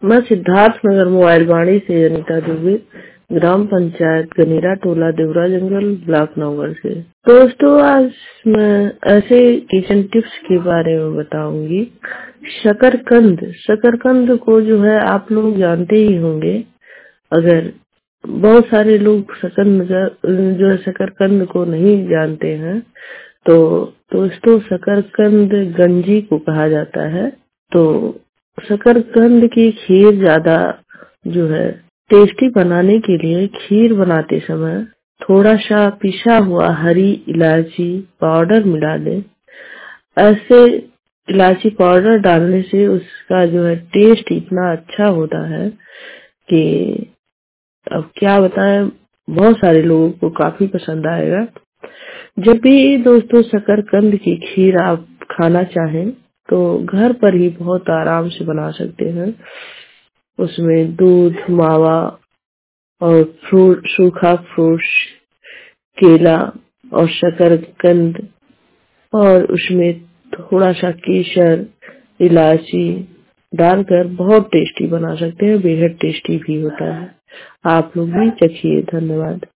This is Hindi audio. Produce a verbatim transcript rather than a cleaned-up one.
मैं सिद्धार्थ नगर मोबाइल वाणी से अनिता दुबे, ग्राम पंचायत गनेरा टोला देवरा जंगल ब्लॉक नौगढ़ से। दोस्तों, आज मैं ऐसे किचन टिप्स के बारे में बताऊंगी। शकरकंद शकरकंद को जो है आप लोग जानते ही होंगे। अगर बहुत सारे लोग शकरकंद जो है शकरकंद को नहीं जानते हैं तो दोस्तों, शकरकंद गंजी को कहा जाता है। तो शकरकंद की खीर ज्यादा जो है टेस्टी बनाने के लिए खीर बनाते समय थोड़ा सा पिसा हुआ हरी इलायची पाउडर मिला लें। ऐसे इलायची पाउडर डालने से उसका जो है टेस्ट इतना अच्छा होता है कि अब क्या बताएं, बहुत सारे लोगों को काफी पसंद आएगा। जब भी दोस्तों शकरकंद की खीर आप खाना चाहें तो घर पर ही बहुत आराम से बना सकते हैं। उसमें दूध, मावा और फ्रूट, सूखा फ्रूट, केला और शकरकंद और उसमें थोड़ा सा केसर, इलायची डालकर बहुत टेस्टी बना सकते हैं। बेहद टेस्टी भी होता है। आप लोग भी चखिए। धन्यवाद।